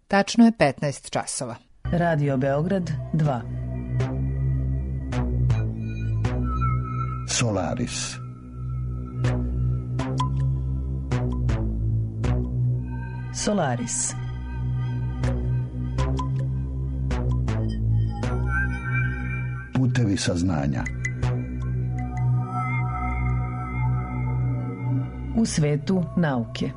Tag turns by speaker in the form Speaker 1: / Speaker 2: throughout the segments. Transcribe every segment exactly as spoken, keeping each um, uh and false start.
Speaker 1: Tačno je petnaest časova.
Speaker 2: Radio Beograd dva.
Speaker 3: Solaris.
Speaker 2: Solaris.
Speaker 3: Putevi saznanja.
Speaker 2: U svetu nauke.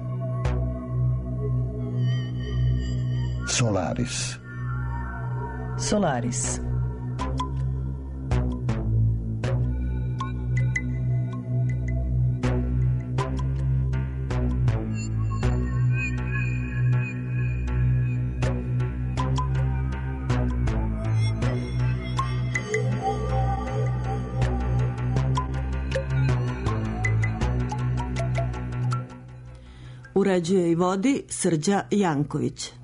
Speaker 3: Solaris.
Speaker 2: Solaris.
Speaker 4: Uređuje i vodi Srđa Janković.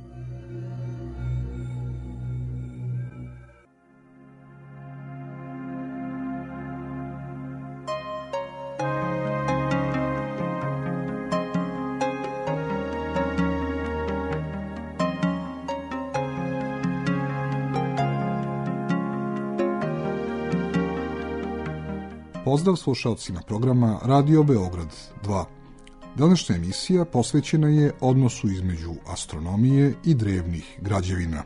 Speaker 5: Pozdrav slušalcima programa Radio Beograd dva. Današnja emisija posvećena je odnosu između astronomije i drevnih građevina.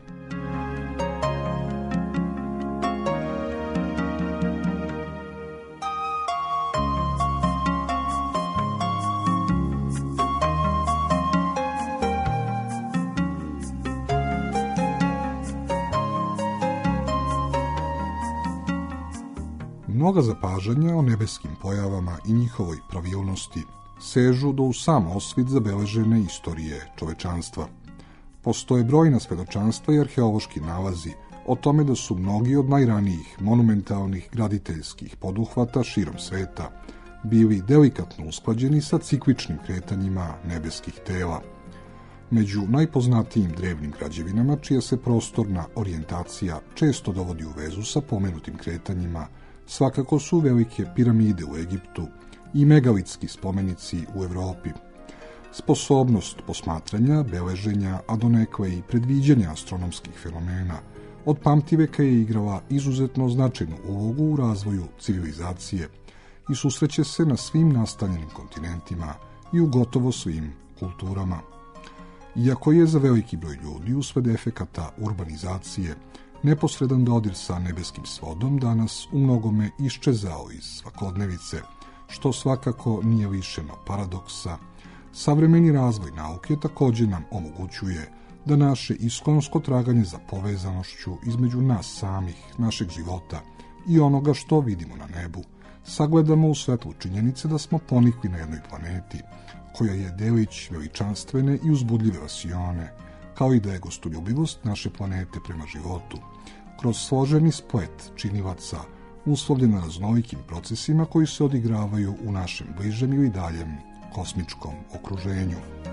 Speaker 5: Mnoga zapažanja o nebeskim pojavama i njihovoj pravilnosti sežu do u sam osvit zabeležene istorije čovečanstva. Postoje brojna svedočanstva i arheološki nalazi o tome da su mnogi od najranijih monumentalnih graditeljskih poduhvata širom sveta bili delikatno usklađeni sa cikličnim kretanjima nebeskih tela. Među najpoznatijim drevnim građevinama, čija se prostorna orijentacija često dovodi u vezu sa pomenutim kretanjima, svakako su velike piramide u Egiptu i megalitski spomenici u Evropi. Sposobnost posmatranja, beleženja, a donekle i predviđanja astronomskih fenomena od pamtiveka je igrala izuzetno značajnu ulogu u razvoju civilizacije i susreće se na svim nastanjenim kontinentima i u gotovo svim kulturama. Iako je za veliki broj ljudi usled efekata urbanizacije neposredan dodir sa nebeskim svodom danas u mnogome iščezao iz svakodnevice, što svakako nije lišeno paradoksa, savremeni razvoj nauke također nam omogućuje da naše iskonsko traganje za povezanošću između nas samih, našeg života i onoga što vidimo na nebu, sagledamo u svetlu činjenice da smo ponikli na jednoj planeti, koja je delić veličanstvene i uzbudljive vasione, kao i da je gostoljubivost naše planete prema životu, kroz složeni splet činilaca, uslovljena raznolikim procesima koji se odigravaju u našem bližem ili daljem kosmičkom okruženju.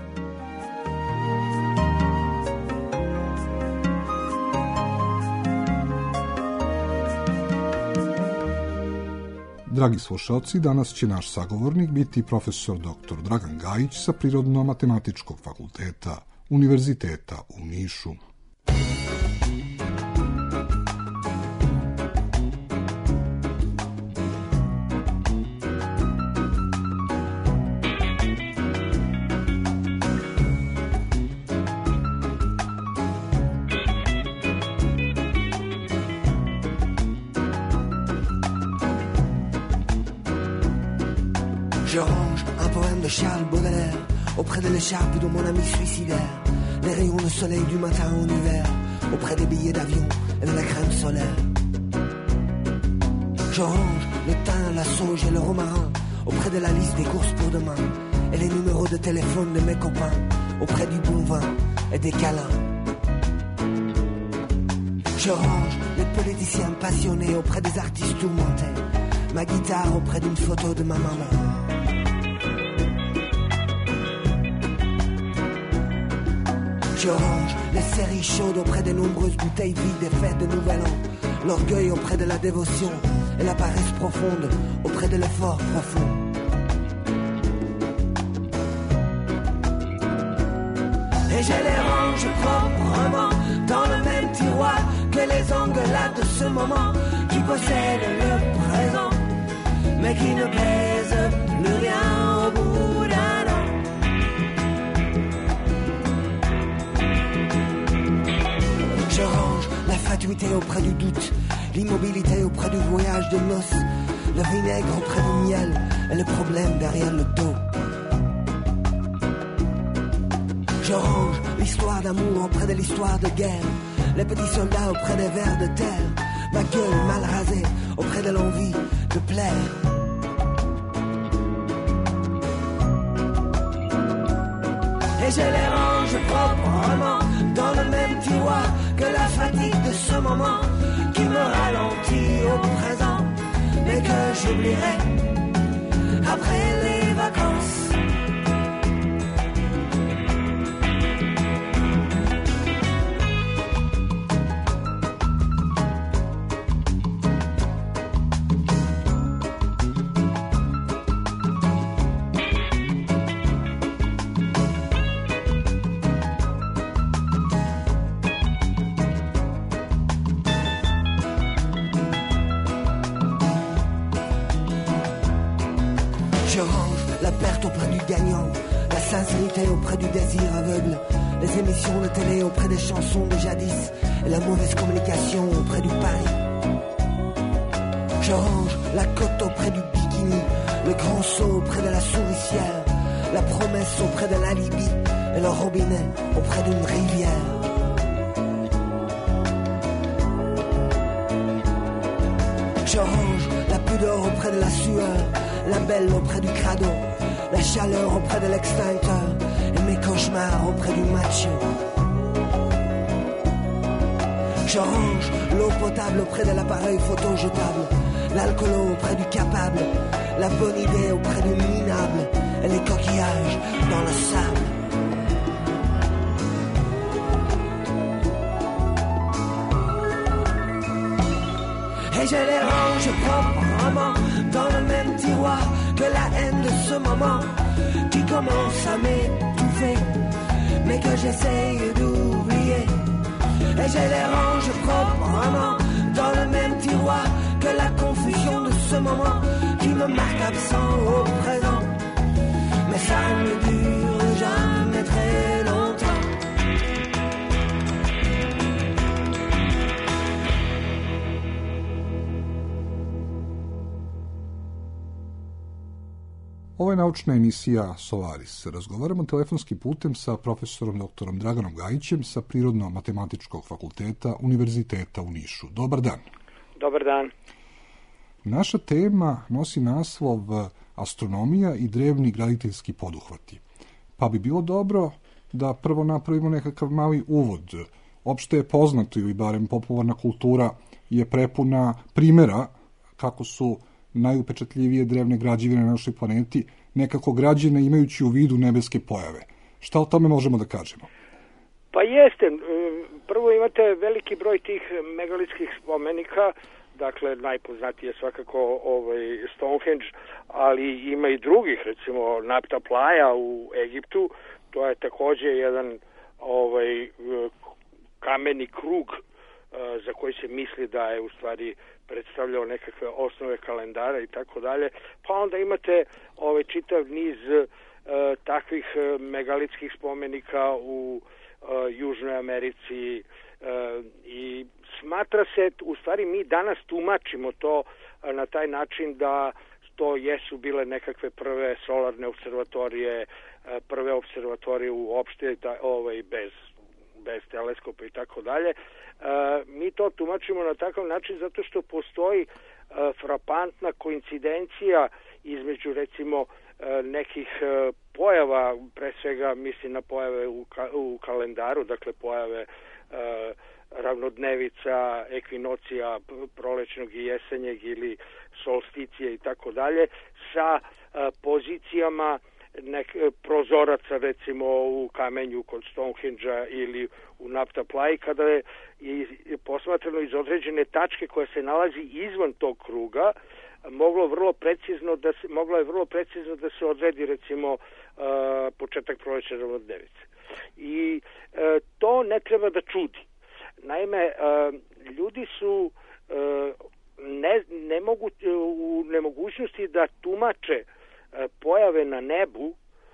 Speaker 5: Dragi slušalci, danas će naš sagovornik biti profesor doktor Dragan Gajić sa Prirodno-matematičkog fakulteta Univerziteta u Nišu.
Speaker 6: Je range un poème de Charles Baudelaire auprès de l'écharpe de mon ami suicidaire. Les rayons de soleil du matin en hiver, auprès des billets d'avion et de la crème solaire. Je range le thym, la sauge et le romarin auprès de la liste des courses pour demain et les numéros de téléphone de mes copains auprès du bon vin et des câlins. Je range les politiciens passionnés auprès des artistes tourmentés, ma guitare auprès d'une photo de ma maman. Je range les séries chaudes auprès des nombreuses bouteilles vides des fêtes de Nouvel An, l'orgueil auprès de la dévotion et la paresse profonde auprès de l'effort profond. Et je les range propres les engueulades de ce moment qui possède le présent, mais qui ne pèse plus rien au bout d'un an. Je range la fatuité auprès du doute, l'immobilité auprès du voyage de noces, le vinaigre auprès du miel et le problème derrière le dos. Je range l'histoire d'amour auprès de l'histoire de guerre, les petits soldats auprès des vers de terre, ma gueule mal rasée auprès de l'envie de plaire. Et je les range proprement dans le même tiroir que la fatigue de ce moment qui me ralentit au présent, mais que j'oublierai après les vacances. Auprès du désir aveugle, les émissions de télé auprès des chansons de jadis et la mauvaise communication auprès du pari. Je range la côte auprès du bikini, le grand saut auprès de la souricière, la promesse auprès de l'alibi et le robinet auprès d'une rivière. Je range la pudeur auprès de la sueur, la belle auprès du crado, la chaleur auprès de l'extincteur et mes cauchemars auprès du macho. Je range l'eau potable auprès de l'appareil photo jetable, l'alcool auprès du capable, la bonne idée auprès du minable et les coquillages dans le sable. Et je les range proprement dans le même tiroir que la haine de ce moment qui commence à m'étouffer, mais que j'essaye d'oublier. Et je les range proprement dans le même tiroir que la confusion de ce moment qui me marque absent au présent, mais ça ne dure jamais très longtemps.
Speaker 5: Ovo je naučna emisija Solaris. Razgovaramo telefonskim putem sa profesorom doktorom Draganom Gajićem sa Prirodno-matematičkog fakulteta Univerziteta u Nišu. Dobar dan.
Speaker 7: Dobar dan.
Speaker 5: Naša tema nosi naslov Astronomija i drevni graditeljski poduhvati. Pa bi bilo dobro da prvo napravimo nekakav mali uvod. Opšte je poznato ili barem popularna kultura je prepuna primjera kako su najupečatljivije drevne građevine na našoj planeti nekako građene imajući u vidu nebeske pojave. Šta o tome možemo da kažemo?
Speaker 7: Pa jeste. Prvo imate veliki broj tih megalitskih spomenika, dakle najpoznatiji je svakako ovaj Stonehenge, ali ima i drugih, recimo Nabta Playa u Egiptu, to je takođe jedan ovaj kameni krug za koji se misli da je u stvari predstavljao nekakve osnove kalendara i tako dalje. Pa onda imate ovaj čitav niz uh, takvih uh, megalitskih spomenika u uh, Južnoj Americi uh, i smatra se, u stvari mi danas tumačimo to uh, na taj način da to jesu bile nekakve prve solarne observatorije, uh, prve observatorije uopšte da, ovaj, bez bez teleskopa i tako dalje. Mi to tumačimo na takav način zato što postoji e, frapantna koincidencija između recimo e, nekih e, pojava, pre svega mislim na pojave u, ka, u kalendaru, dakle pojave e, ravnodnevica, ekvinocija, prolećnog i jesenjeg ili solsticije i tako dalje, sa e, pozicijama nek prozoraca recimo u kamenju kod Stonehenge-a ili u Nabta Plaji, kada je i posmatrano iz određene tačke koja se nalazi izvan tog kruga, moglo vrlo precizno da se moglo je vrlo precizno da se odredi recimo uh, početak prolećne ravnodnevice. I uh, to ne treba da čudi. Naime, uh, ljudi su ne, ne mogu, u nemogućnosti da tumače pojave na nebu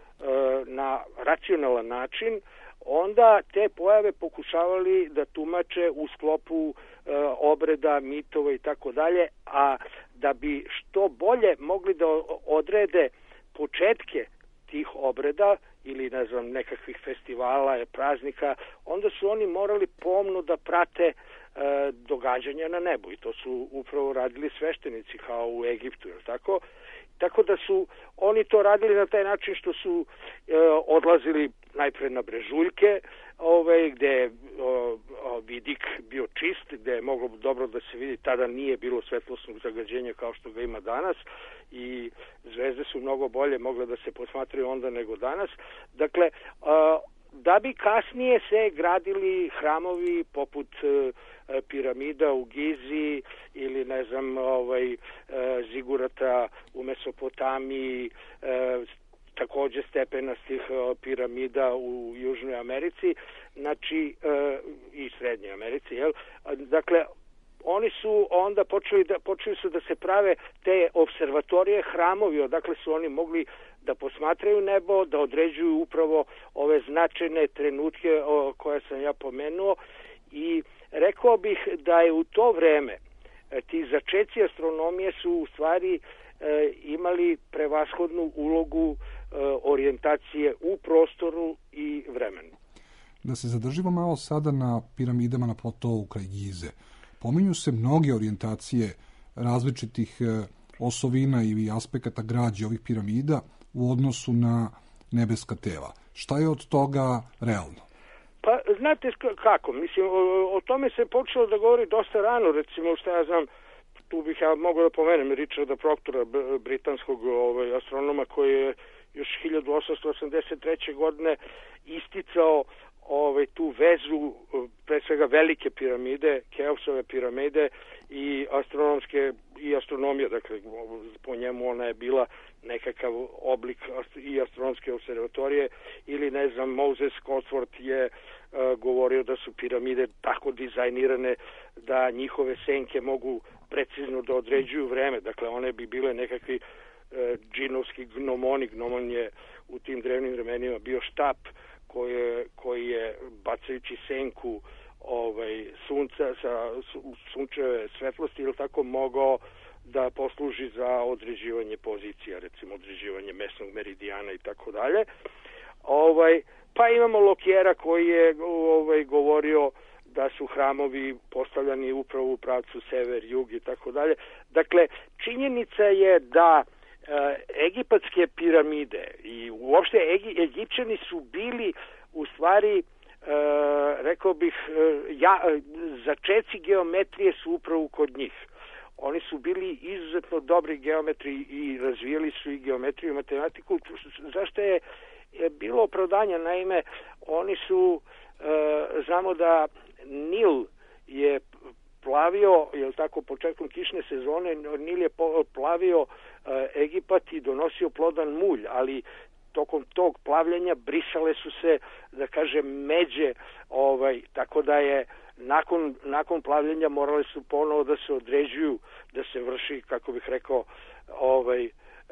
Speaker 7: na racionalan način, onda te pojave pokušavali da tumače u sklopu obreda, mitova i tako dalje, a da bi što bolje mogli da odrede početke tih obreda ili ne znam nekakvih festivala, praznika, onda su oni morali pomno da prate e, događanja na nebu i to su upravo radili sveštenici kao u Egiptu, je tako? Tako da su oni to radili na taj način što su e, odlazili najpre na brežuljke, ovaj, gde je o, o, vidik bio čist, gde je moglo dobro da se vidi, tada nije bilo svetlosnog zagađenja kao što ga ima danas i zvezde su mnogo bolje mogle da se posmatraju onda nego danas. Dakle, a, da bi kasnije se gradili hramovi poput e, piramida u Gizi ili ne znam ovaj, e, zigurata u Mesopotamiji, e, takođe stepenastih piramida u Južnoj Americi, znači e, i Srednjoj Americi, jel? Dakle, oni su onda počeli da počeli su da se prave te observatorije, hramovi, odakle su oni mogli da posmatraju nebo, da određuju upravo ove značajne trenutke o, koje sam ja pomenuo i rekao bih da je u to vreme ti začeci astronomije su u stvari e, imali prevashodnu ulogu e, orijentacije u prostoru i vremenu.
Speaker 5: Da se zadržimo malo sada na piramidama na platovu kraj Gize. Pominju se mnoge orijentacije različitih e, osovina ili aspekata građe ovih piramida u odnosu na nebeska tela. Šta je od toga realno?
Speaker 7: Pa, znate kako, mislim, o, o tome se počelo da govori dosta rano, recimo, šta ja znam, tu bih ja mogao da pomenem Richarda Proctora, britanskog ovaj, astronoma, koji je još hiljadu osamsto osamdeset treće. godine isticao ovaj, tu vezu, pre svega velike piramide, Keopsove piramide i astronomske, i astronomija, dakle, po njemu ona je bila nekakav oblik i astronomske observatorije, ili ne znam, Moses Cosworth je uh, govorio da su piramide tako dizajnirane da njihove senke mogu precizno da određuju vreme, dakle one bi bile nekakvi uh, džinovski gnomoni. Gnomon je u tim drevnim vremenima bio štap koji je, koji je bacajući senku ovaj, sunca sa sunčeve svetlosti ili tako mogao da posluži za određivanje pozicija, recimo određivanje mesnog meridijana i tako dalje. Ovaj, pa imamo Lokjera koji je ovaj, govorio da su hramovi postavljani upravo u pravcu sever, jug i tako dalje. Dakle, činjenica je da e, egipatske piramide i uopšte Egi, Egipćani su bili u stvari, e, rekao bih, e, ja, začeci geometrije su upravo kod njih. Oni su bili izuzetno dobri geometri i razvijali su i geometriju i matematiku. Zašto je bilo opravdanja? Naime, oni su, e, znamo da Nil je plavio, je tako, početkom kišne sezone, Nil je plavio e, Egipat i donosio plodan mulj, ali tokom tog plavljenja brisale su se, da kažem, međe, ovaj, tako da je nakon, nakon plavljenja morali su ponovo da se određuju, da se vrši, kako bih rekao, ovaj,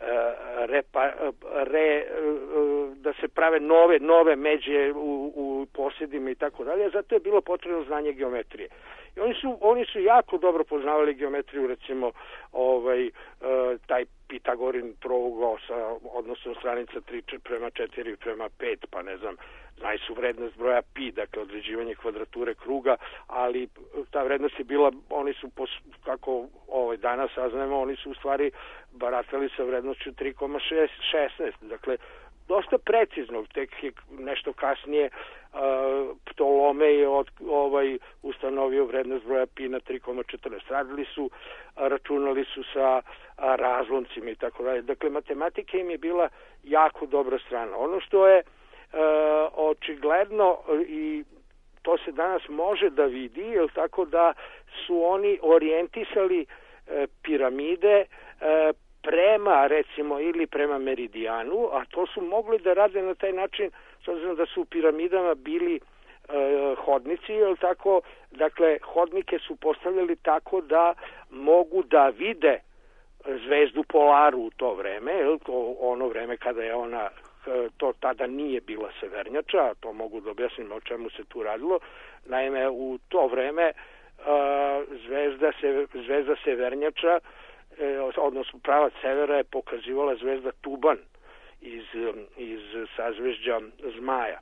Speaker 7: repa, re, da se prave nove, nove međe u, u posjedima i tako dalje, zato je bilo potrebno znanje geometrije. I oni su, oni su jako dobro poznavali geometriju, recimo ovaj, taj Pitagorin trougao sa odnosom stranica tri prema četiri prema pet, pa ne znam, znaju su vrednost broja pi, dakle određivanje kvadrature kruga, ali ta vrednost je bila, oni su, pos, kako ovaj, danas saznajemo, oni su u stvari baratali sa vrednošću tri zarez šesnaest, dakle dosta precizno, tek je nešto kasnije uh, Ptolomej je od, ovaj, ustanovio vrednost broja pi na tri zarez četrnaest. Radili su, računali su sa a, razlomcima i tako dalje. Dakle, matematika im je bila jako dobra strana. Ono što je uh, očigledno i to se danas može da vidi, je tako da su oni orijentisali uh, piramide uh, prema, recimo, ili prema meridijanu, a to su mogli da rade na taj način, s obzirom da su u piramidama bili e, hodnici, jel tako, dakle hodnike su postavljali tako da mogu da vide zvezdu Polaru u to vreme, jel, to ono vreme kada je ona, to tada nije bila severnjača, to mogu da objasnim o čemu se tu radilo. Naime, u to vreme zvezda, se, zvezda severnjača, odnosno pravac severa je pokazivala zvezda Tuban iz, iz sazvežđa Zmaja.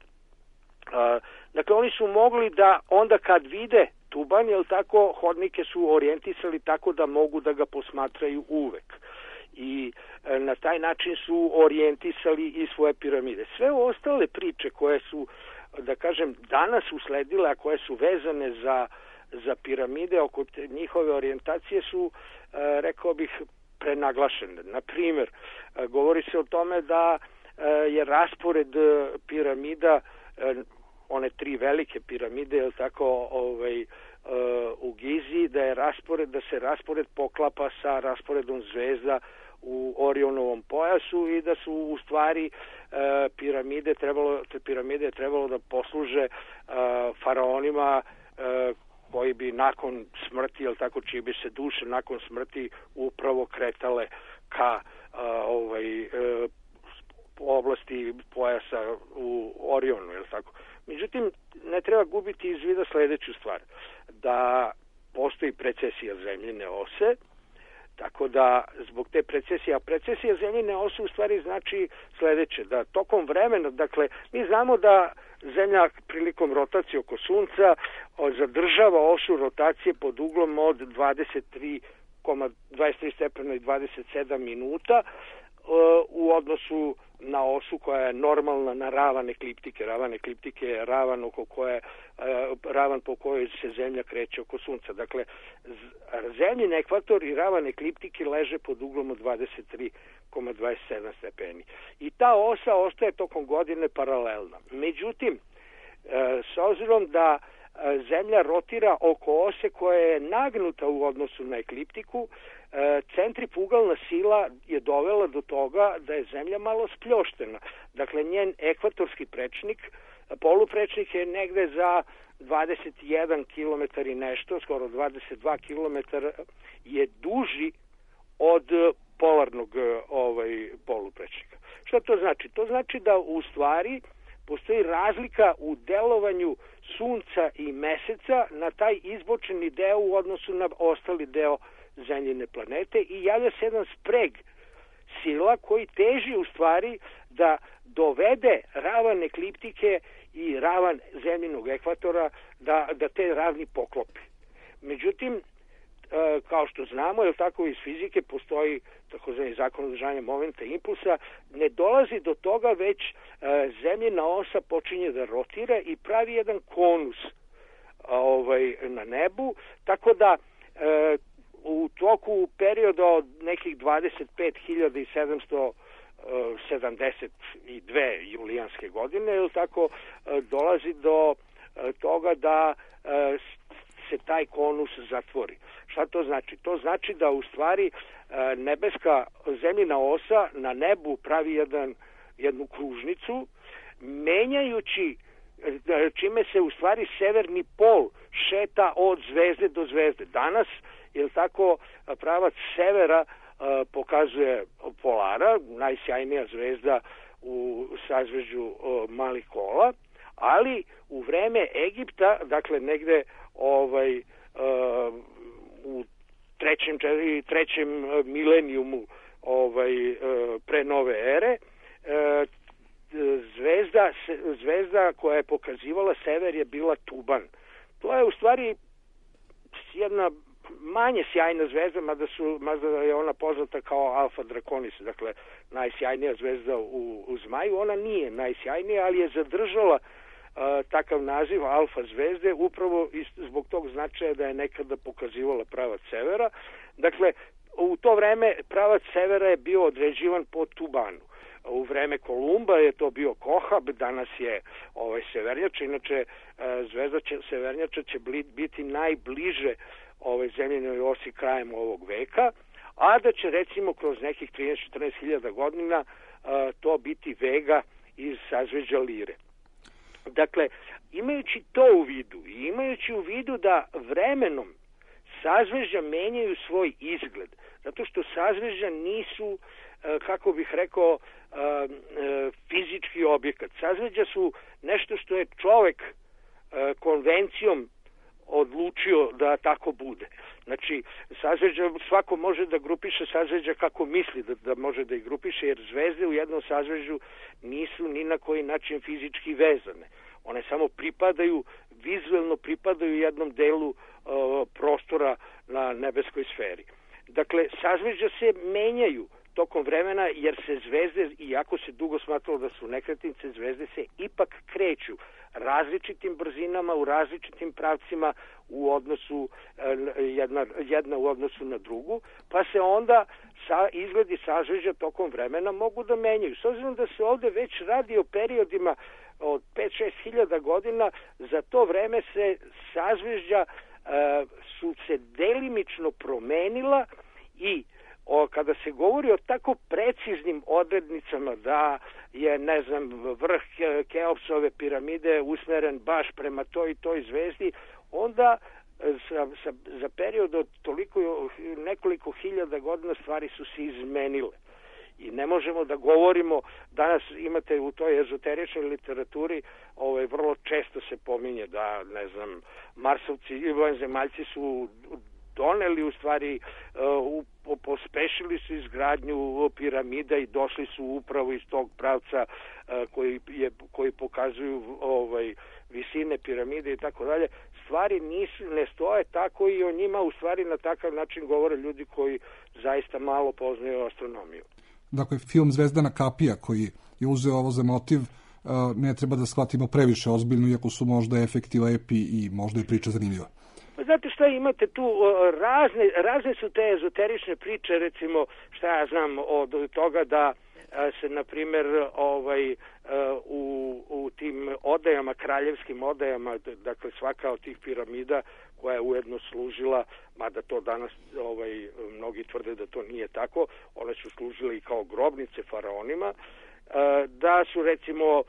Speaker 7: Dakle, oni su mogli da onda kad vide Tuban, jel tako, hodnike su orijentisali tako da mogu da ga posmatraju uvek. I na taj način su orijentisali i svoje piramide. Sve ostale priče koje su, da kažem, danas usledile, a koje su vezane za, za piramide, oko te, njihove orijentacije su, rekao bih, prenaglašene. Na primjer, govori se o tome da je raspored piramida, one tri velike piramide, je tako, ovaj, u Gizi, da je raspored, da se raspored poklapa sa rasporedom zvezda u Orionovom pojasu i da su u stvari piramide trebalo, te piramide trebalo da posluže faraonima koji bi nakon smrti, jel tako, čije bi se duše nakon smrti upravo kretale ka ovaj oblasti pojasa u Orionu, jel tako. Međutim, ne treba gubiti iz vida sledeću stvar, da postoji precesija zemljine ose, tako da zbog te precesije, a precesija zemljine ose u stvari znači sledeće, da tokom vremena, dakle, mi znamo da Zemlja prilikom rotacije oko Sunca zadržava osu rotacije pod uglom od dvadeset tri stepena i dvadeset sedam minuta u odnosu na osu koja je normalna na ravan ekliptike. Ravan ekliptike je ravan, oko koje, ravan po kojoj se Zemlja kreće oko Sunca. Dakle, Zemljin ekvator i ravan ekliptike leže pod uglom od dvadeset tri zarez dvadeset sedam stepeni. I ta osa ostaje tokom godine paralelna. Međutim, s obzirom da Zemlja rotira oko ose koja je nagnuta u odnosu na ekliptiku, centrifugalna sila je dovela do toga da je Zemlja malo spljoštena. Dakle, njen ekvatorski prečnik, poluprečnik je negde za dvadeset jedan kilometar i nešto, skoro dvadeset dva kilometra je duži od polarnog ovaj, poluprečnika. Šta to znači? To znači da u stvari postoji razlika u delovanju Sunca i Meseca na taj izbočeni deo u odnosu na ostali deo Zemljine planete i javlja se jedan spreg sila koji teži u stvari da dovede ravan ekliptike i ravan zemljinog ekvatora da, da te ravni poklopi. Međutim, kao što znamo, jer tako iz fizike postoji takozvani zakon održanja momenta i impulsa, ne dolazi do toga, već zemljina osa počinje da rotira i pravi jedan konus ovaj, na nebu, tako da u toku perioda od nekih dvadeset pet hiljada sedamsto sedamdeset dve julijanske godine, ili tako, dolazi do toga da se taj konus zatvori. Šta to znači? To znači da u stvari nebeska zemljina osa na nebu pravi jedan, jednu kružnicu, menjajući, čime se u stvari severni pol šeta od zvezde do zvezde. Danas, je tako, pravac severa pokazuje Polara, najsjajnija zvezda u sazvežđu Malih kola, ali u vreme Egipta, dakle negde ovaj, u trećem, trećem milenijumu ovaj, pre nove ere, zvezda, zvezda koja je pokazivala sever je bila Tuban. To je u stvari jedna manje sjajna zvezda, mada, su, mada je ona poznata kao Alfa Draconis, dakle najsjajnija zvezda u, u Zmaju. Ona nije najsjajnija, ali je zadržala uh, takav naziv Alfa zvezde upravo iz, zbog tog značaja da je nekada pokazivala pravac severa. Dakle, u to vreme pravac severa je bio određivan po Tubanu. U vreme Kolumba je to bio Kohab, danas je ovaj severnjača, inače uh, zvezda će, severnjača će biti najbliže ove zemljinoj osi krajem ovog veka, a da će recimo kroz nekih trinaest do četrnaest hiljada godina uh, to biti Vega iz sazvežđa Lire. Dakle, imajući to u vidu i imajući u vidu da vremenom sazvežđa menjaju svoj izgled, zato što sazvežđa nisu, kako bih rekao, fizički objekat. Sazvežđa su nešto što je čovek konvencijom odlučio da tako bude. Znači, sazvežđa, svako može da grupiše sazvežđa kako misli da, da može da ih grupiše, jer zvezde u jednom sazvežđu nisu ni na koji način fizički vezane. One samo pripadaju, vizuelno pripadaju jednom delu uh, prostora na nebeskoj sferi. Dakle, sazvežđa se menjaju tokom vremena, jer se zvezde, iako se dugo smatralo da su nekretnice, zvezde se ipak kreću različitim brzinama, u različitim pravcima u odnosu jedna, jedna u odnosu na drugu, pa se onda sa, izgledi sazvežđa tokom vremena mogu da menjaju. S obzirom da se ovde već radi o periodima od pet do šest hiljada godina, za to vreme se sazvežđa uh, su se delimično promenila i O, kada se govori o tako preciznim odrednicama da je, ne znam, vrh Keopsove piramide usmeren baš prema toj i toj zvezdi, onda za, za, za period od toliko, nekoliko hiljada godina stvari su se izmenile. I ne možemo da govorimo, danas imate u toj ezoteričnoj literaturi, ovaj, vrlo često se pominje da, ne znam, Marsovci i vanzemaljci su doneli u stvari, uh, pospešili su izgradnju piramida i došli su upravo iz tog pravca uh, koji, je, koji pokazuju ovaj, visine piramide i tako dalje. Stvari nisu, ne stoje tako i o njima u stvari na takav način govore ljudi koji zaista malo poznaju astronomiju.
Speaker 5: Dakle, film Zvezdana kapija koji je uzeo ovo za motiv uh, ne treba da shvatimo previše ozbiljno, iako su možda efekti lepi i možda je priča zanimljiva.
Speaker 7: Znate šta, imate tu razne, razne su te ezoterične priče, recimo, šta ja znam, od toga da se, na primjer, ovaj, u, u tim odajama, kraljevskim odajama, dakle svaka od tih piramida koja je ujedno služila, mada to danas ovaj, mnogi tvrde da to nije tako, one su služile i kao grobnice faraonima, da su recimo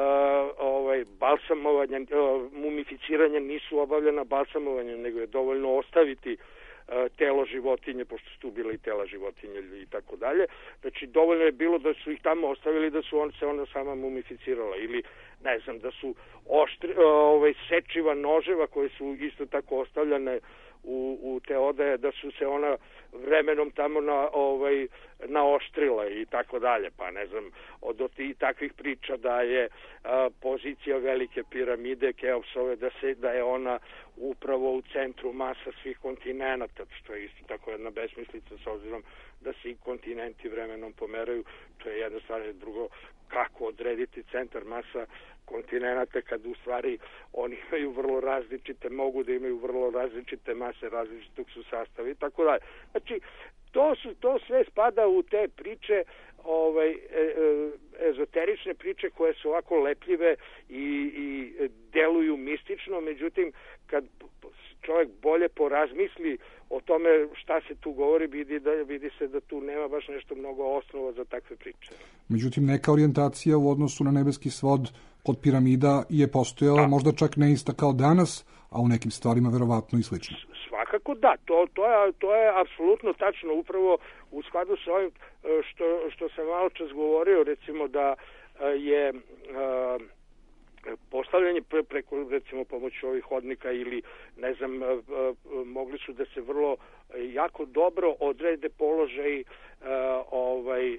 Speaker 7: ovaj balsamovanja, mumificiranja nisu obavljena balsamovanjem, nego je dovoljno ostaviti telo životinje, pošto su tu bile i tela životinje i tako dalje. Znači, dovoljno je bilo da su ih tamo ostavili, da su on se ona sama mumificirala, ili ne znam, da su oštri, ovaj, sečiva noževa koje su isto tako ostavljane u, u te odaje, da su se ona vremenom tamo na, ovaj, naoštrila i tako dalje. Pa ne znam, od, od i takvih priča da je a, pozicija velike piramide Keopsove, da, se, da je ona upravo u centru masa svih kontinenata, što je isto tako jedna besmislica, s obzirom da se i kontinenti vremenom pomeraju. To je jedna stvar, drugo, kako odrediti centar masa kontinenata kad u stvari oni imaju vrlo različite, mogu da imaju vrlo različite mase, različitog su sastava i tako dalje. Znači, to su to sve spada u te priče, ovaj e, e, ezoterične priče koje su ovako lepljive i, i deluju mistično, međutim kad čovjek bolje porazmisli o tome šta se tu govori, vidi, da, vidi se da tu nema baš nešto mnogo osnova za takve priče.
Speaker 5: Međutim, neka orijentacija u odnosu na nebeski svod kod piramida je postojala, da. Možda čak ne ista kao danas, a u nekim stvarima verovatno i slično.
Speaker 7: Svakako da, to, to, je, to je apsolutno tačno, upravo u skladu sa ovim što, što sam malo čas govorio, recimo da je uh, postavljanje pre, preko, recimo, pomoću ovih hodnika ili, ne znam, uh, uh, mogli su da se vrlo jako dobro odrede položaj uh, ovaj, uh,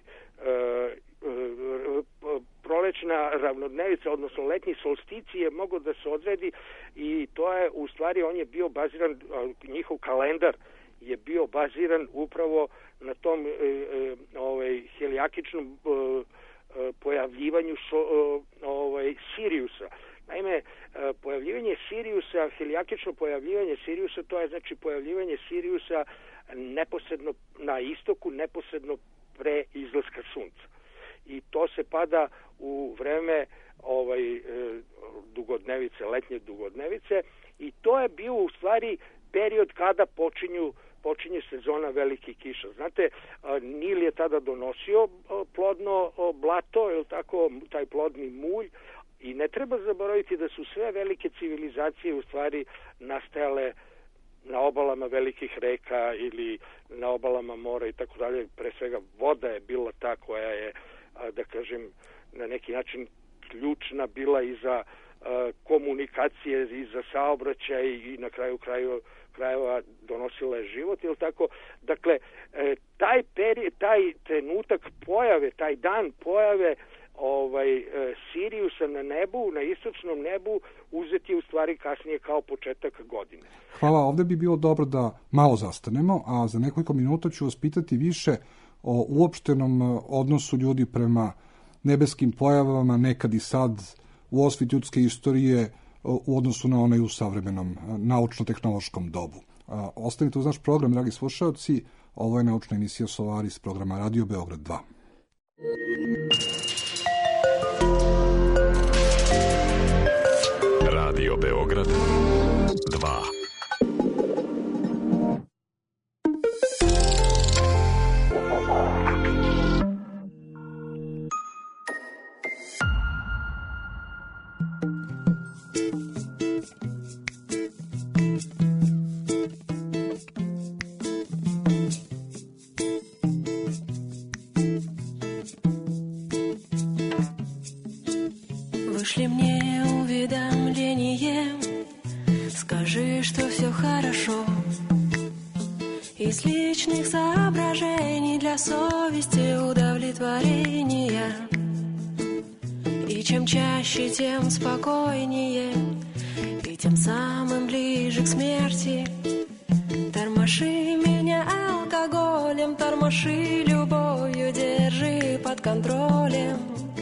Speaker 7: prolećna ravnodnevica, odnosno letnji solstici je mogao da se odredi i to je, u stvari, on je bio baziran, njihov kalendar je bio baziran upravo na tom e, e, ovaj, helijakičnom e, pojavljivanju so, e, ovaj, Siriusa. Naime, pojavljivanje Siriusa, helijakično pojavljivanje Siriusa, to je znači pojavljivanje Siriusa neposredno na istoku, neposredno pre izlaska sunca. I to se pada u vreme ovaj, dugodnevice, letnje dugodnevice, i to je bio u stvari period kada počinju, počinje sezona velikih kiša. Znate, Nil je tada donosio plodno blato, je tako, taj plodni mulj, I ne treba zaboraviti da su sve velike civilizacije u stvari nastajale na obalama velikih reka ili na obalama mora i tako dalje. Pre svega voda je bila ta koja je, da kažem, na neki način ključna bila i za komunikacije, i za saobraćaj i na kraju kraju krajeva donosila je život, ili tako. Dakle, taj peri, taj trenutak pojave, taj dan pojave ovaj Siriusa na nebu, na istočnom nebu, uzeti je u stvari kasnije kao početak godine.
Speaker 5: Hvala, ovde bi bilo dobro da malo zastanemo, a za nekoliko minuta ću vas pitati više o uopštenom odnosu ljudi prema nebeskim pojavama nekad i sad u osvit ljudske istorije u odnosu na onaj u savremenom naučno-tehnološkom dobu. Ostanite uz naš program, dragi slušaoci. Ovo je naučna emisija Solaris programa Radio Beograd dva.
Speaker 8: Radio Beograd dva.
Speaker 9: Вышли мне уведомление, скажи, что все хорошо. Из личных соображений для совести удовлетворения. И чем чаще, тем спокойнее, и тем самым ближе к смерти. Тормоши меня алкоголем, тормоши любовью, держи под контролем.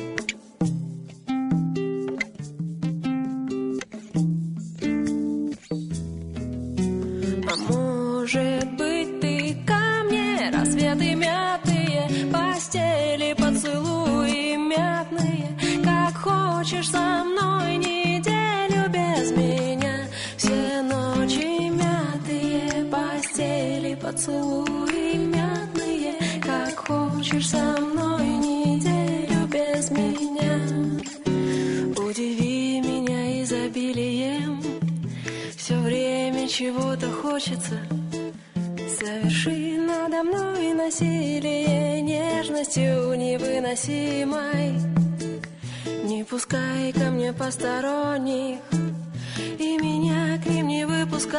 Speaker 9: Может быть, ты ко мне, рассветы мятые, постели, поцелуи мятные. Как хочешь со мной неделю без меня. Все ночи мятые, постели, поцелуи мятные. Как хочешь со мной неделю без меня. Удиви меня изобилием, все время чего-то хочется. Соверши надо мной насилие нежностью невыносимой. Не пускай ко мне посторонних, и меня к ним не выпускай.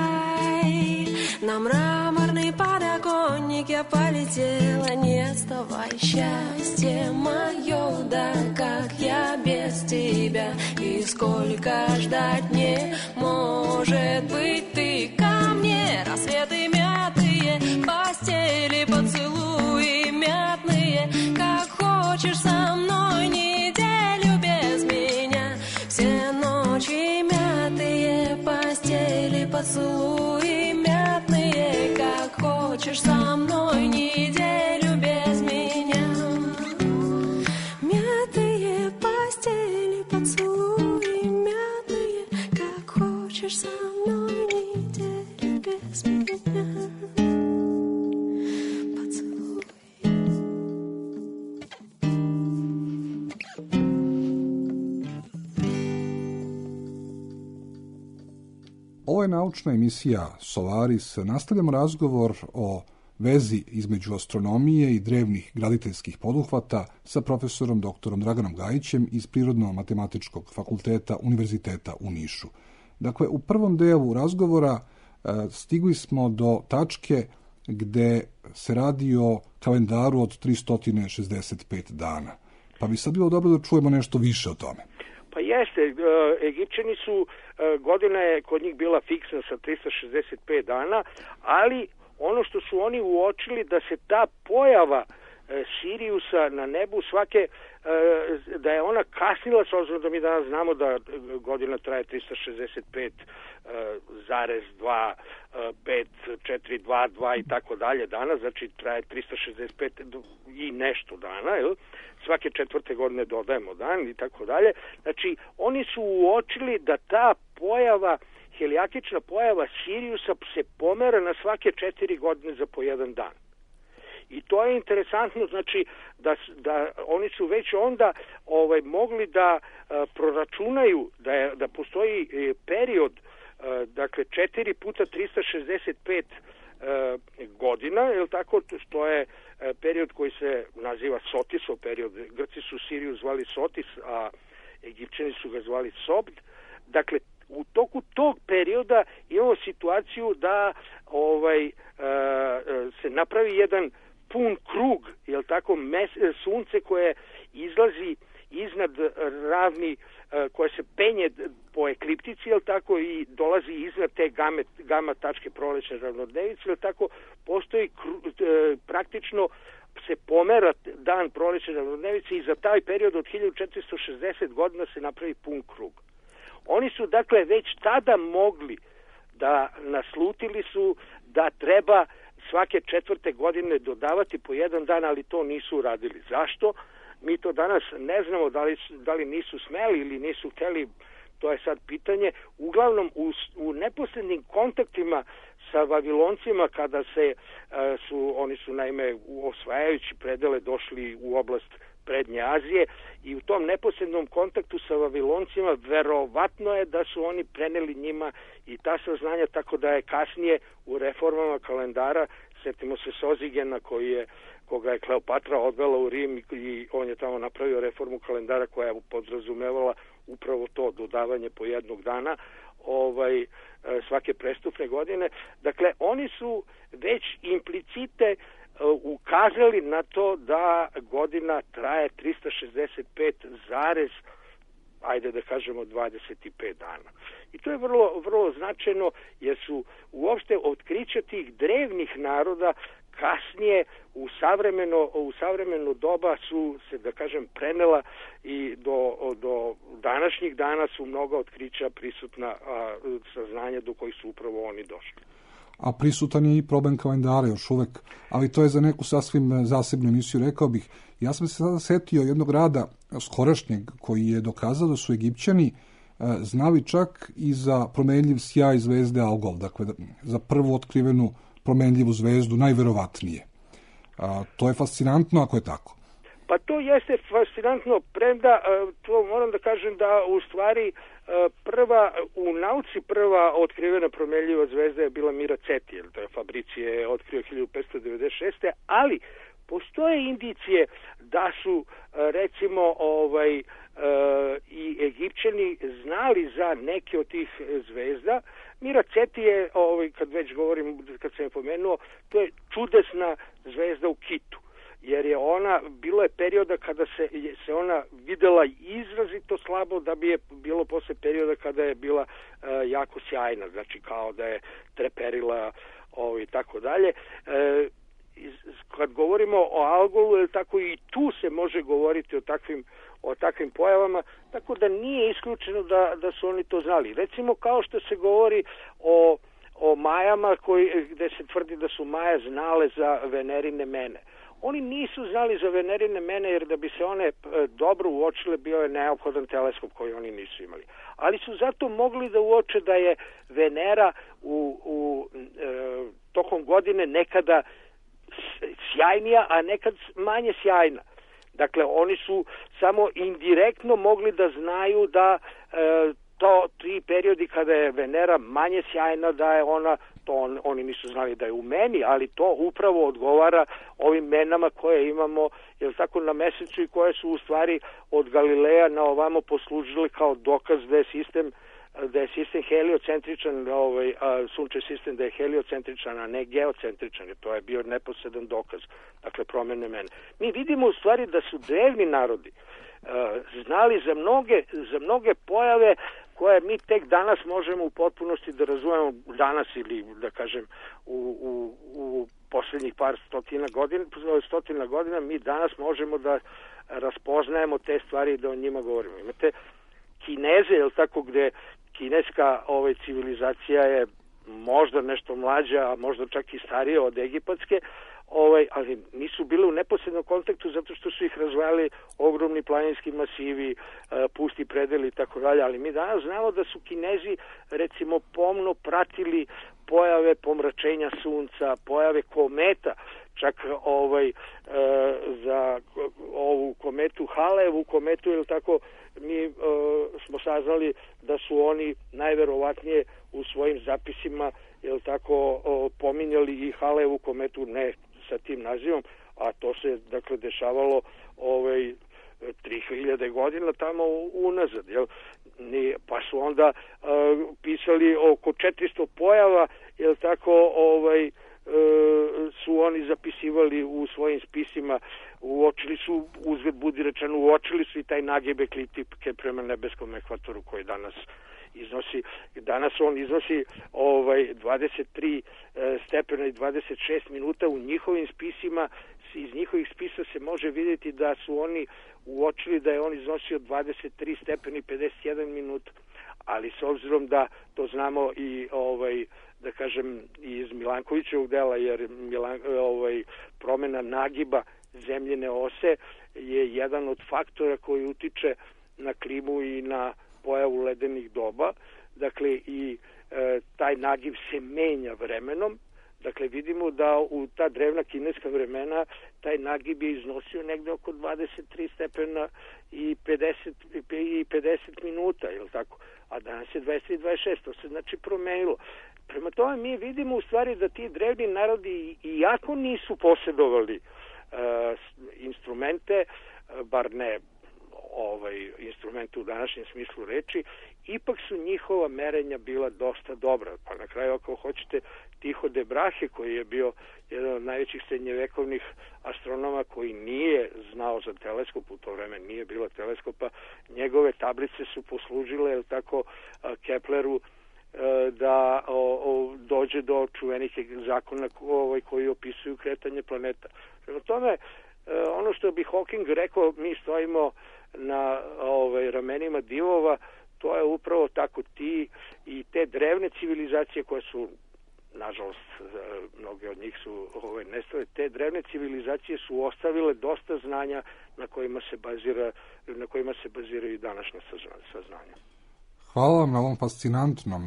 Speaker 9: На мраморный подоконник я полетела, не отставай. Счастье мое, да как я без тебя, и сколько ждать мне. Может быть, ты ко мне, рассветы мятые, постели, поцелуи мятные. Как хочешь со мной неделю без меня. Все ночи мятые, постели, поцелуи мятные. Как хочешь со мной неделю без меня. Мятые постели, поцелуи мятные. Как хочешь со мной неделю без меня. Поцелуй.
Speaker 5: Ovo je naučna emisija Solaris. Nastavljamo razgovor o vezi između astronomije i drevnih graditeljskih poduhvata sa profesorom doktorom Draganom Gajićem iz Prirodno-matematičkog fakulteta Univerziteta u Nišu. Dakle, u prvom delu razgovora e, stigli smo do tačke gde se radi o kalendaru od tristo šezdeset pet dana. Pa bi sad bilo dobro da čujemo nešto više o tome.
Speaker 7: Pa jeste, Egipćani su, godina je kod njih bila fiksna sa tristo šezdeset pet dana, ali ono što su oni uočili da se ta pojava Siriusa na nebu svake, da je ona kasnila, s obzirom da mi danas znamo da godina traje tristo šezdeset pet zarez dva pet četiri dva dva i tako dalje dana, znači traje tristo šezdeset pet i nešto dana, jel? Svake četvrte godine dodajemo dan i tako dalje. Znači, oni su uočili da ta pojava, helijaktična pojava Siriusa se pomera na svake četiri godine za po jedan dan. I to je interesantno, znači da, da oni su već onda ovaj, mogli da a, proračunaju da, je, da postoji e, period, a, dakle četiri puta trista šezdeset pet a, godina, je li tako, što je a, period koji se naziva Sotisov period. Grci su Siriju zvali Sotis, a Egipćani su ga zvali Sobd. Dakle, u toku tog perioda imamo situaciju da ovaj e, se napravi jedan pun krug, jel tako, mes, sunce koje izlazi iznad ravni, e, koje se penje po ekliptici, jel tako, i dolazi iznad te game, gama tačke prolećne ravnodnevice, jel tako, postoji kru, e, praktično se pomera dan prolećne ravnodnevice i za taj period od hiljadu četiristo šezdeset godina se napravi pun krug. Oni su dakle već tada mogli da naslutili su da treba svake četvrte godine dodavati po jedan dan, ali to nisu uradili. Zašto? Mi to danas ne znamo, da li, da li nisu smeli ili nisu hteli, to je sad pitanje. Uglavnom u, u neposrednim kontaktima sa Vaviloncima, kada se uh, su, oni su naime osvajajući predele došli u oblast Prednje Azije i u tom neposrednom kontaktu sa Vaviloncima verovatno je da su oni preneli njima i ta saznanja, tako da je kasnije u reformama kalendara, setimo se Sozigena koji je, koga je Kleopatra odvela u Rim i on je tamo napravio reformu kalendara koja je podrazumevala upravo to, dodavanje po jednog dana ovaj svake prestupne godine. Dakle, oni su već implicite ukazali na to da godina traje trista šezdeset pet zarez, ajde da kažemo dvadeset pet dana. I to je vrlo, vrlo značajno jer su uopšte otkrića tih drevnih naroda kasnije u savremeno, u savremeno doba su se, da kažem, prenela i do, do današnjih dana su mnoga otkrića prisutna, a, saznanja do kojih su upravo oni došli.
Speaker 5: A prisutan je i problem kalendara još uvek, ali to je za neku sasvim zasebnu emisiju, rekao bih. Ja sam se sada setio jednog rada skorašnjeg koji je dokazao da su Egipćani znali čak i za promenljiv sjaj zvezde Algol, dakle za prvu otkrivenu promenljivu zvezdu, najverovatnije. A, to je fascinantno ako je tako.
Speaker 7: Pa to jeste fascinantno, premda to moram da kažem da u stvari prva, u nauci prva otkrivena promenljiva zvezda je bila Mira Ceti, to je Fabricije je otkrio hiljadu petsto devedeset šeste. Ali postoje indicije da su recimo ovaj i Egipćani znali za neke od tih zvezda. Mira Ceti je, ovaj, kad već govorim, kad sam je pomenuo, to je čudesna zvezda u Kitu. Jer je ona, bilo je perioda kada se, se ona videla izrazito slabo, da bi je bilo posle perioda kada je bila uh, jako sjajna, znači kao da je treperila i tako dalje. Kad govorimo o Algolu, tako i tu se može govoriti o takvim, o takvim pojavama, tako da nije isključeno da, da su oni to znali. Recimo kao što se govori o, o Majama, koji, gde se tvrdi da su Maje znale za Venerine mene. Oni nisu znali za Venerine mene jer da bi se one dobro uočile bio je neophodan teleskop koji oni nisu imali. Ali su zato mogli da uoče da je Venera u, u e, tokom godine nekada sjajnija, a nekad manje sjajna. Dakle, oni su samo indirektno mogli da znaju da e, to tri periodi kada je Venera manje sjajna, da je ona, to on, oni nisu znali da je u meni, ali to upravo odgovara ovim menama koje imamo, jel tako, na mesecu i koje su u stvari od Galileja na ovamo poslužili kao dokaz da je sistem da je sistem heliocentričan, ovaj, a, sunčev sistem da je heliocentričan, a ne geocentričan, jer to je bio neposredan dokaz, dakle promene mene. Mi vidimo u stvari da su drevni narodi a, znali za mnoge, za mnoge pojave koje mi tek danas možemo u potpunosti da razumemo danas ili da kažem u, u, u posljednjih par stotina godina, stotina godina mi danas možemo da raspoznajemo te stvari i da o njima govorimo. Imate Kineze, jel tako, gde kineska ovaj, civilizacija je možda nešto mlađa, a možda čak i starija od egipatske, ovaj, ali nisu bile u neposrednom kontaktu zato što su ih razvajali ogromni planinski masivi, pusti predeli i tako dalje, ali mi danas znamo da su Kinezi recimo pomno pratili pojave pomračenja sunca, pojave kometa, čak ovaj e, za ovu kometu Halevu kometu, ili tako, mi e, smo saznali da su oni najverovatnije u svojim zapisima, jel tako, o, pominjali i Halevu kometu, ne sa tim nazivom, a to se dakle dešavalo ovaj tri hiljade godina tamo unazad, jel? Ni, pa su onda uh, pisali oko četiristo pojava, jel tako, ovaj uh, su oni zapisivali u svojim spisima, uočili su, uzgled budi rečeno, uočili su i taj nagib ekliptike prema nebeskom ekvatoru koji danas iznosi, danas on iznosi ovaj dvadeset tri stepena i dvadeset šest minuta. U njihovim spisima, iz njihovih spisa se može vidjeti da su oni uočili da je on iznosio dvadeset tri stepena i pedeset jedan minut, ali s obzirom da to znamo i ovaj da kažem iz Milankovićevog dela, jer Milan, ovaj promjena nagiba zemljine ose je jedan od faktora koji utiče na klimu i na pojavu ledenih doba. Dakle, i e, taj nagib se menja vremenom. Dakle, vidimo da u ta drevna kineska vremena taj nagib je iznosio negde oko dvadeset tri stepena i pedeset, i pedeset minuta, je li tako? A danas je dvadeset tri i dvadeset šest, to se znači promenilo. Prema tome mi vidimo u stvari da ti drevni narodi, iako nisu posjedovali e, instrumente, bar ne ovaj instrumente u današnjem smislu reči, ipak su njihova merenja bila dosta dobra. Pa na kraju, ako hoćete, Tycho de Brahe, koji je bio jedan od najvećih srednjevekovnih astronoma koji nije znao za teleskop, u to vreme nije bilo teleskopa, njegove tablice su poslužile, jel tako, Kepleru da o, o, dođe do čuvenih zakona ovaj, koji opisuju kretanje planeta. Prema tome, ono što bi Hawking rekao, mi stojimo na ovaj, ramenima divova, to je upravo tako. Ti i te drevne civilizacije koje su, nažalost, mnoge od njih su ovaj, nestale, te drevne civilizacije su ostavile dosta znanja na kojima se bazira, na kojima se baziraju i današnja saznanja.
Speaker 5: Hvala vam na ovom fascinantnom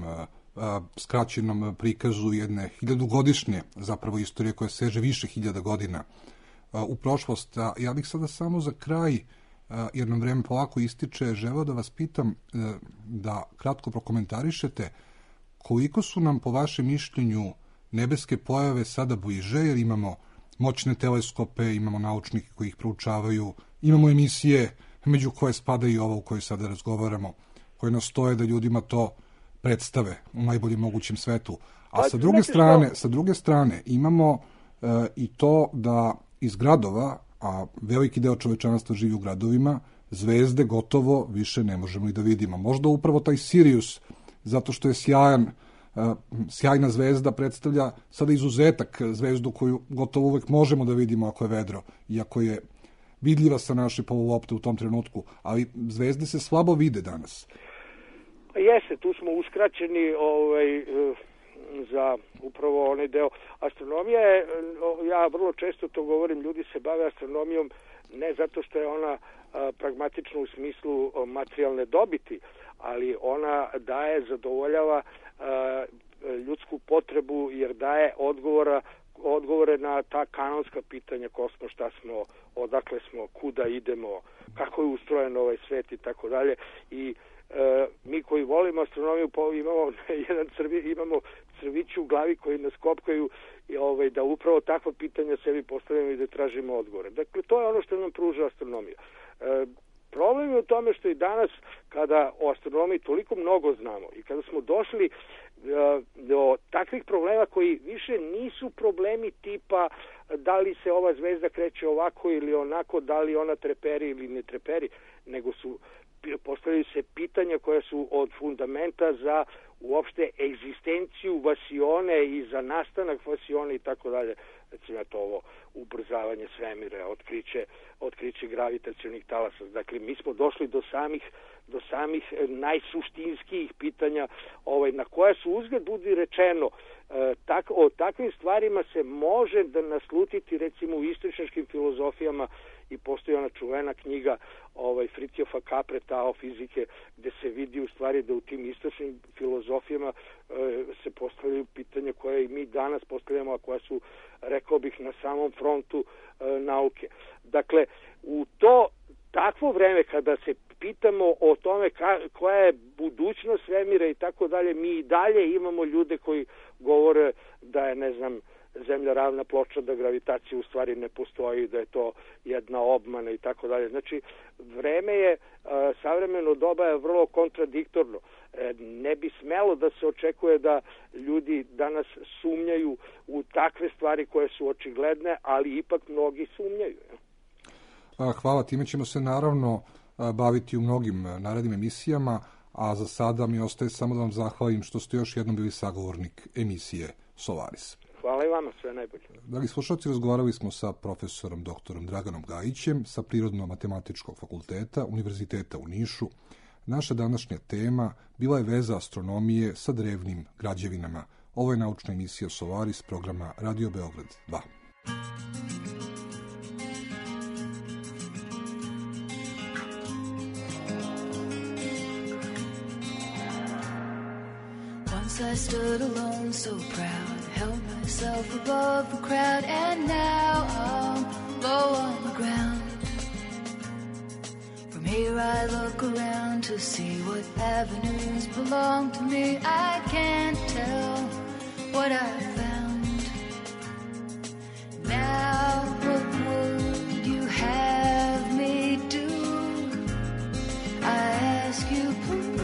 Speaker 5: skraćenom prikazu jedne hiljadugodišnje zapravo istorije koja seže više hiljada godina u prošlost. Ja bih sada samo za kraj, jer nam vreme polako ističe, želeo da vas pitam da kratko prokomentarišete koliko su nam po vašem mišljenju nebeske pojave sada bliže, jer imamo moćne teleskope, imamo naučnike koji ih proučavaju, imamo emisije među koje spada i ovo u kojoj sada razgovaramo, koje nastoje da ljudima to predstave u najboljem mogućem svetu. A sa druge strane, sa druge strane imamo e, i to da iz gradova, a veliki deo čovečanstva živi u gradovima, zvezde gotovo više ne možemo i da vidimo. Možda upravo taj Sirius, zato što je sjajan, uh, sjajna zvezda, predstavlja sada izuzetak, zvezdu koju gotovo uvek možemo da vidimo ako je vedro, iako je vidljiva sa naše polulopte u tom trenutku, ali zvezde se slabo vide danas.
Speaker 7: Jeste, tu smo uskraćeni ovaj, za upravo onaj deo. Astronomija je, ja vrlo često to govorim, ljudi se bave astronomijom ne zato što je ona a, pragmatična u smislu a, materijalne dobiti, ali ona daje, zadovoljava a, ljudsku potrebu, jer daje odgovora, odgovore na ta kanonska pitanja, ko smo, šta smo, odakle smo, kuda idemo, kako je ustrojen ovaj svet i tako dalje. I e, mi koji volimo astronomiju imamo jedan crvi, imamo crvići u glavi koji nas kopkaju i ovaj, da upravo takva pitanja sebi postavljamo i da tražimo odgovore. Dakle, to je ono što nam pruža astronomija. E, problem je u tome što i danas, kada o astronomiji toliko mnogo znamo i kada smo došli do takvih problema koji više nisu problemi tipa da li se ova zvezda kreće ovako ili onako, da li ona treperi ili ne treperi, nego su postavljaju se pitanja koja su od fundamenta za uopšte egzistenciju vasione i za nastanak vasione i tako dalje. Recimo to ovo ubrzavanje svemira, otkriće, otkriće gravitacionih talasa. Dakle, mi smo došli do samih do samih najsuštinskijih pitanja ovaj, na koja su uzgled budi rečeno e, tak, o takvim stvarima se može da naslutiti recimo u istočnjačkim filozofijama i postoji ona čuvena knjiga ovaj, Fritjofa Kapreta o fizike, gde se vidi u stvari da u tim istočnim filozofijama e, se postavljaju pitanja koje i mi danas postavljamo, a koja su, rekao bih, na samom frontu e, nauke. Dakle, u to takvo vreme kada se pitamo o tome ka, koja je budućnost svemira i tako dalje, mi i dalje imamo ljude koji govore da je, ne znam, Zemlja ravna ploča, da gravitacija u stvari ne postoji, da je to jedna obmana i tako dalje. Znači, vreme je, savremeno doba je vrlo kontradiktorno. Ne bi smelo da se očekuje da ljudi danas sumnjaju u takve stvari koje su očigledne, ali ipak mnogi sumnjaju.
Speaker 5: Hvala, time ćemo se naravno baviti u mnogim narednim emisijama, a za sada mi ostaje samo da vam zahvalim što ste još jednom bili sagovornik emisije Solaris.
Speaker 7: Hvala i vama, sve najbolje.
Speaker 5: Dragi slušalci, razgovarali smo sa profesorom doktorom Draganom Gajićem sa Prirodno-matematičkog fakulteta Univerziteta u Nišu. Naša današnja tema bila je veza astronomije sa drevnim građevinama. Ovo je naučna emisija Solaris programa Radio Beograd dva.
Speaker 10: I stood alone, so proud, held myself above the crowd, and now I'm low on the ground. From here I look around to see what avenues belong to me. I can't tell what I found. Now what would you have me do? I ask you please.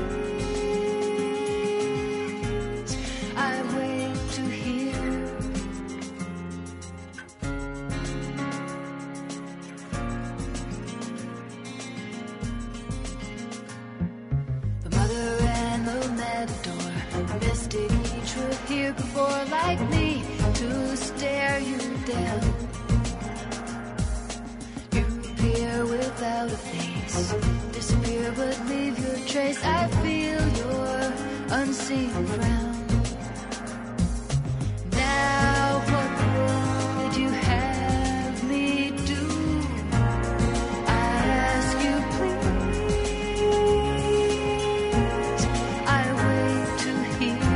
Speaker 10: Here before, like me, to stare you down. You appear without a face, disappear but leave your trace. I feel your unseen frown. Now what would you have me do? I ask you please. I wait to hear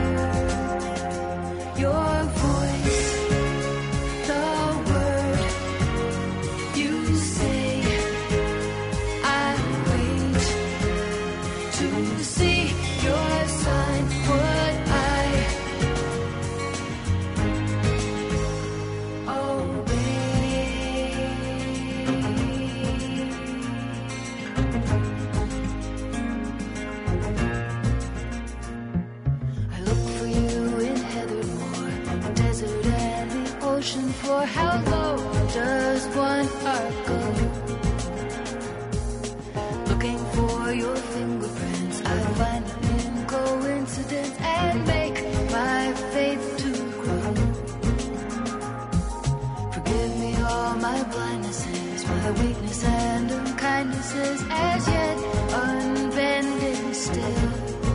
Speaker 10: your voice, the word you say. I wait to see your sign. Would I obey? I look for you in heather moor, desert and the ocean floor. How low does one heart go? Looking for your fingerprints, I find them in coincidence and make my faith to grow. Forgive me all my blindnesses, my weakness and unkindnesses, as yet unbending still.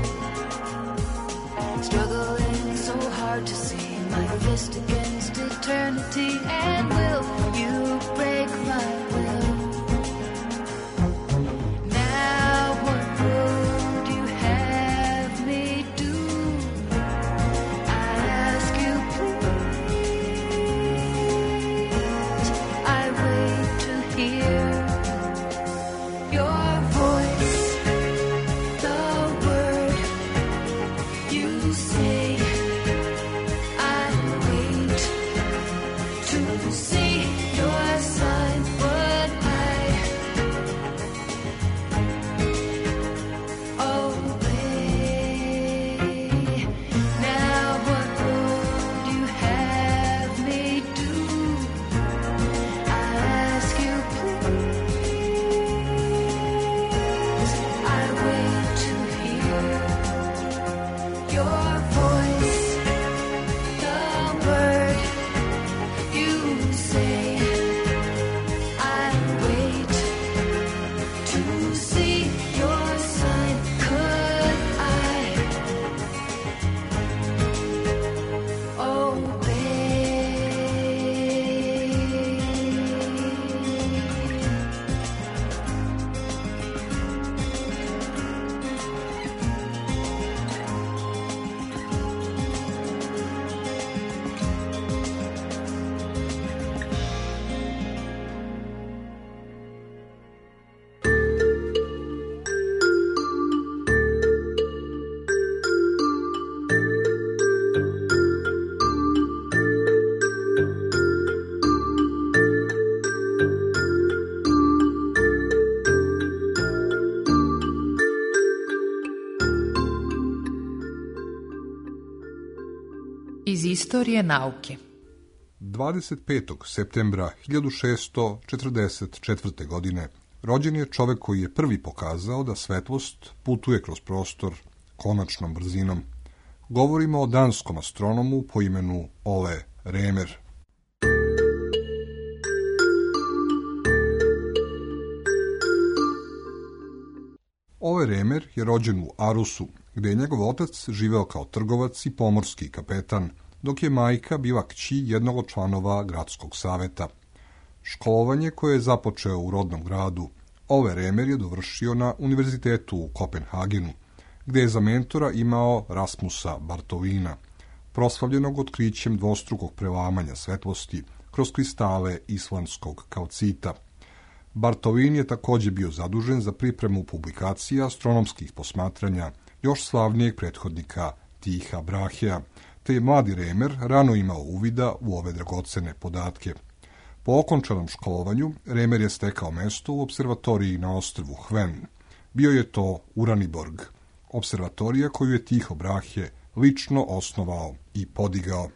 Speaker 10: Struggling so hard to see my fist against eternity, and will you break my will? Now what would you have me do? I ask you please. I wait to hear your voice, the word you say. I wait to see your sign.
Speaker 1: Iz istorije nauke.
Speaker 5: dvadeset petog septembra hiljadu šessto četrdeset četvrte. godine rođen je čovek koji je prvi pokazao da svetlost putuje kroz prostor konačnom brzinom. Govorimo o danskom astronomu po imenu Ole Remer. Ole Remer je rođen u Arusu, gde je njegov otac živeo kao trgovac i pomorski kapetan, dok je majka bila kći jednog od članova gradskog saveta. Školovanje koje je započeo u rodnom gradu, Ole Remer je dovršio na univerzitetu u Kopenhagenu, gde je za mentora imao Rasmusa Bartolina, proslavljenog otkrićem dvostrukog prelamanja svetlosti kroz kristale islandskog kalcita. Bartolin je također bio zadužen za pripremu publikacija astronomskih posmatranja još slavnijeg prethodnika Tycha Brahea, te je mladi Remer rano imao uvida u ove dragocene podatke. Po okončanom školovanju, Remer je stekao mesto u observatoriji na ostrvu Hven. Bio je to Uraniborg, observatorija koju je Tycho Brahe lično osnovao i podigao.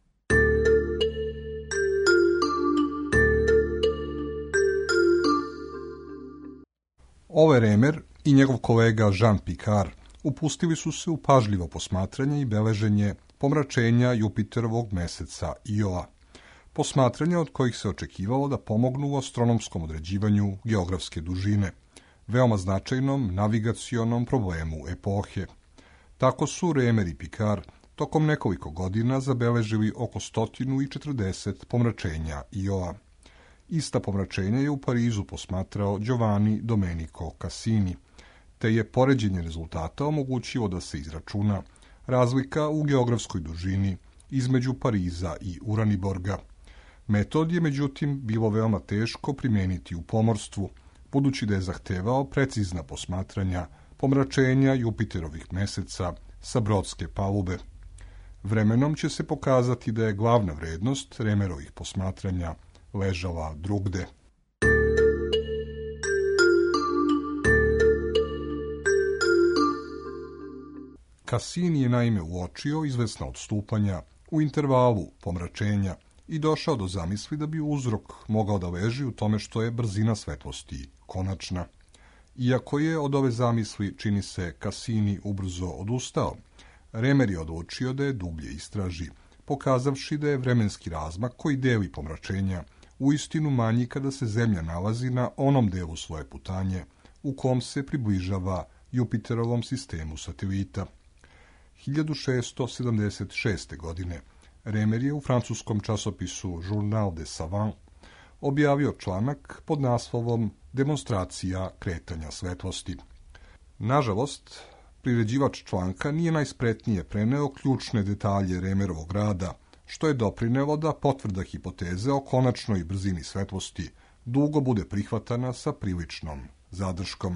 Speaker 5: Ole Remer i njegov kolega Jean Picard upustili su se u pažljivo posmatranje i beleženje pomračenja Jupiterovog meseca Ioa, posmatranja od kojih se očekivalo da pomognu u astronomskom određivanju geografske dužine, veoma značajnom navigacionom problemu epohe. Tako su Remer i Picard tokom nekoliko godina zabeležili oko sto četrdeset pomračenja Ioa. Ista pomračenja je u Parizu posmatrao Giovanni Domenico Cassini, te je poređenje rezultata omogućilo da se izračuna razlika u geografskoj dužini između Pariza i Uraniborga. Metod je međutim bilo veoma teško primijeniti u pomorstvu, budući da je zahtevao precizna posmatranja pomračenja Jupiterovih meseca sa brodske palube. Vremenom će se pokazati da je glavna vrednost Remerovih posmatranja ležala drugde. Cassini je naime uočio izvesna odstupanja u intervalu pomračenja i došao do zamisli da bi uzrok mogao da leži u tome što je brzina svetlosti konačna. Iako je od ove zamisli, čini se, Cassini ubrzo odustao, Remer je odlučio da je dublje istraži, pokazavši da je vremenski razmak koji deli pomračenja uistinu manji kada se Zemlja nalazi na onom delu svoje putanje u kom se približava Jupiterovom sistemu satelita. hiljadu šessto sedamdeset šeste. godine Remer je u francuskom časopisu Journal des Savants objavio članak pod naslovom Demonstracija kretanja svetlosti. Nažalost, priređivač članka nije najspretnije preneo ključne detalje Remerovog rada, što je doprinelo da potvrda hipoteze o konačnoj brzini svetlosti dugo bude prihvatana sa priličnom zadrškom.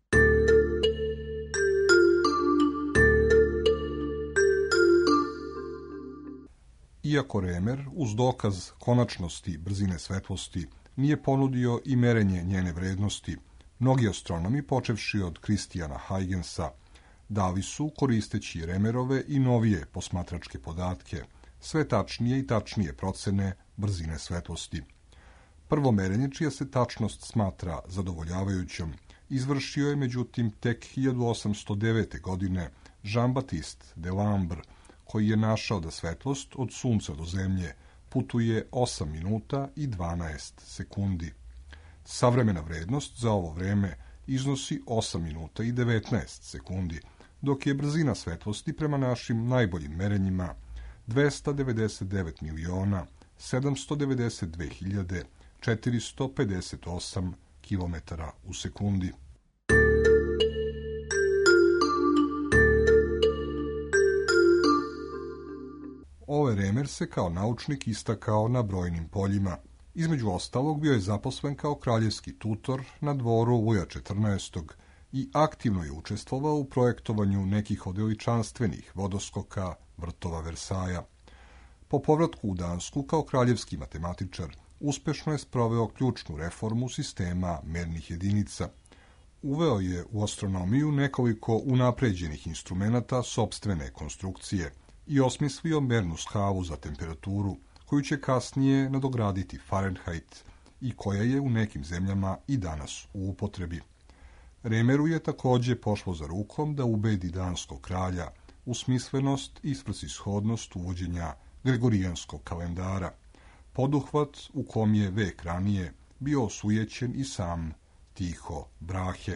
Speaker 5: Iako Remer, uz dokaz konačnosti brzine svetlosti, nije ponudio i merenje njene vrednosti, mnogi astronomi, počevši od Christiana Huygensa, dali su, koristeći Remerove i novije posmatračke podatke, sve tačnije i tačnije procene brzine svetlosti. Prvo merenje, čija se tačnost smatra zadovoljavajućom, izvršio je međutim tek hiljadu osamsto devete. godine Jean-Baptiste Delambre, koji je našao da svetlost od Sunca do Zemlje putuje osam minuta i dvanaest sekundi. Savremena vrednost za ovo vreme iznosi osam minuta i devetnaest sekundi, dok je brzina svetlosti prema našim najboljim merenjima dvesta devedeset devet miliona sedamsto devedeset dve hiljade četiristo pedeset osam kilometara u sekundi. Ole Remer se kao naučnik istakao na brojnim poljima. Između ostalog bio je zaposlen kao kraljevski tutor na dvoru Luja četrnaestog. i aktivno je učestvovao u projektovanju nekih od veličanstvenih vodoskoka vrtova Versaja. Po povratku u Dansku kao kraljevski matematičar uspešno je sproveo ključnu reformu sistema mernih jedinica. Uveo je u astronomiju nekoliko unapređenih instrumenata sopstvene konstrukcije i osmislio mernu skalu za temperaturu koju će kasnije nadograditi Fahrenheit i koja je u nekim zemljama i danas u upotrebi. Remeru je također pošlo za rukom da ubedi danskog kralja u smislenost i svrsishodnost uvođenja gregorijanskog kalendara, poduhvat u kom je vek ranije bio osujećen i sam Tycho Brahe.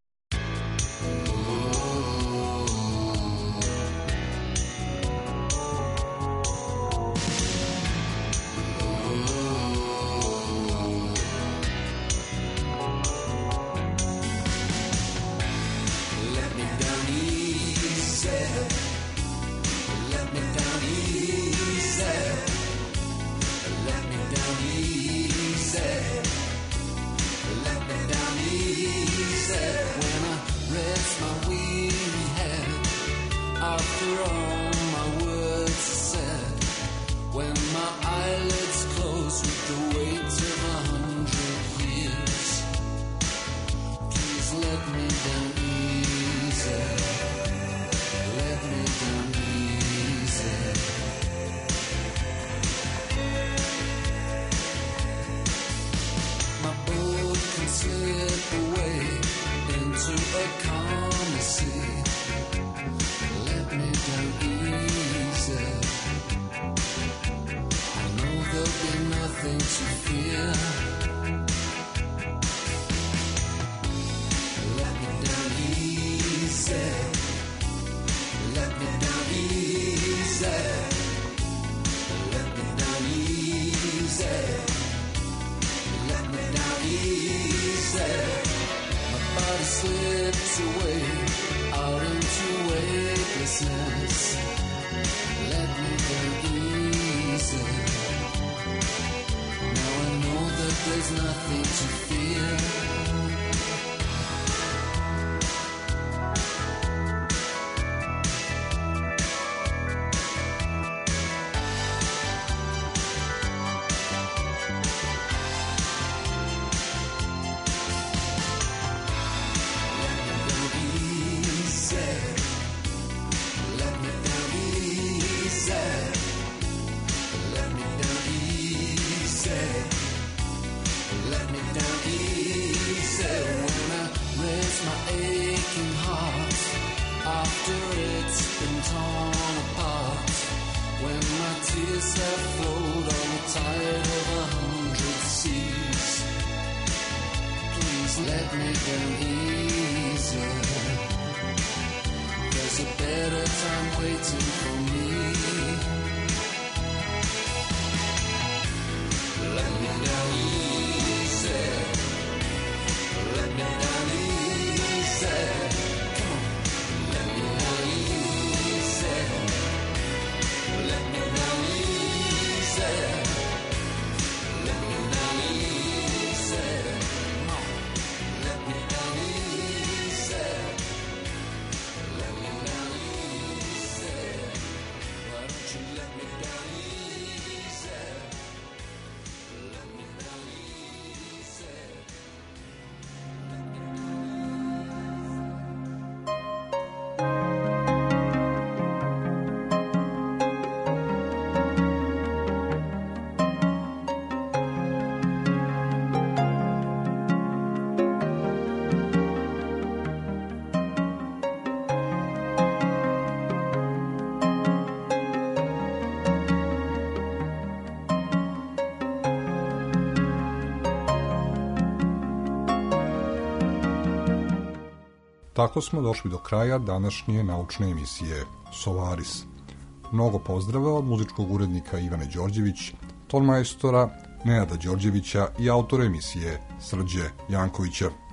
Speaker 5: Tako smo došli do kraja današnje naučne emisije Solaris. Mnogo pozdrava od muzičkog urednika Ivane Đorđević, tonmajstora Nenada Đorđevića i autora emisije Srđe Jankovića.